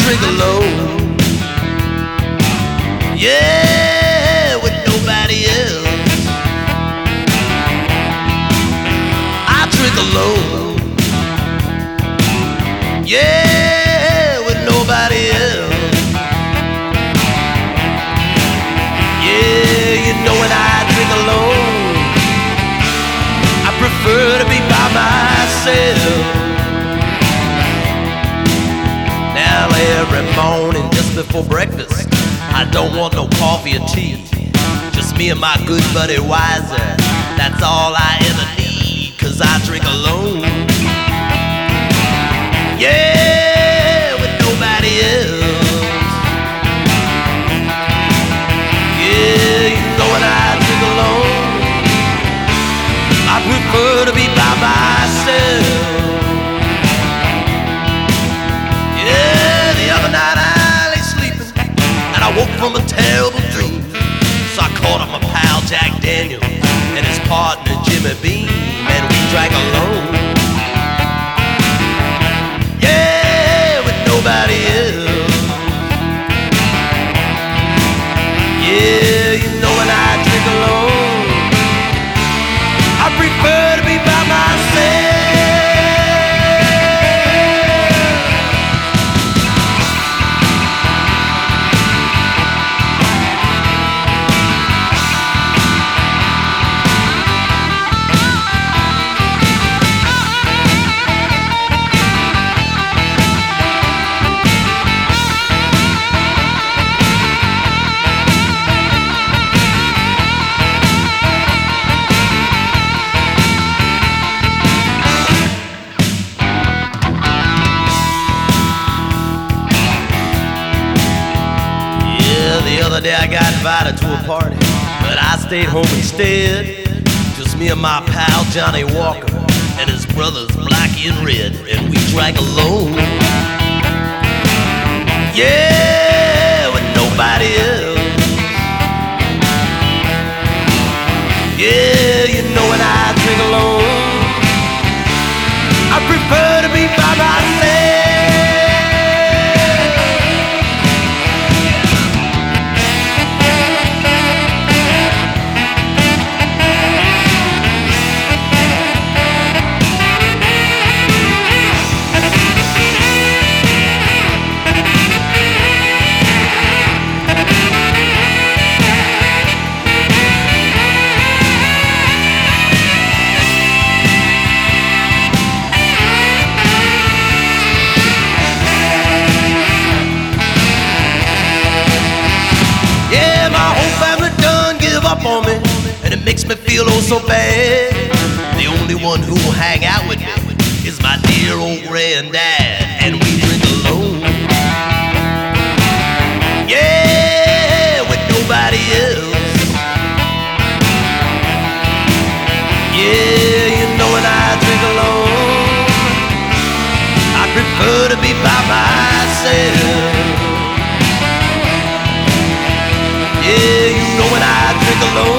drink alone. Yeah, with nobody else. I drink alone. Yeah, with nobody else. Yeah, you know when I drink alone, I prefer to be by myself. Now every morning just before breakfast, I don't want no coffee or tea. Just me and my good buddy Wiser, that's all I ever need, 'cause I drink alone. Yeah, with nobody else. Yeah, you know when I drink alone, I prefer to be by myself. Yeah, the other night I lay sleeping and I woke from a terrible dream. So I called up my pal Jack Daniels and his partner Jimmy Beam, and we drank alone. Yeah, with nobody else. Yeah, you know when I drink alone, I prefer to be by myself. The other day I got invited to a party, but I stayed home instead. Just me and my pal Johnny Walker and his brothers Blackie and Red, and we drank alone. Yeah, with nobody else. Yeah, you know when I drink alone, I prefer to be by myself. Up on me, and it makes me feel oh so bad. The only one who will hang out with me is my dear old granddad, and we drink alone. Yeah, with nobody else. Yeah, you know when I drink alone, I prefer to be by myself. Yeah, you know when I drink alone,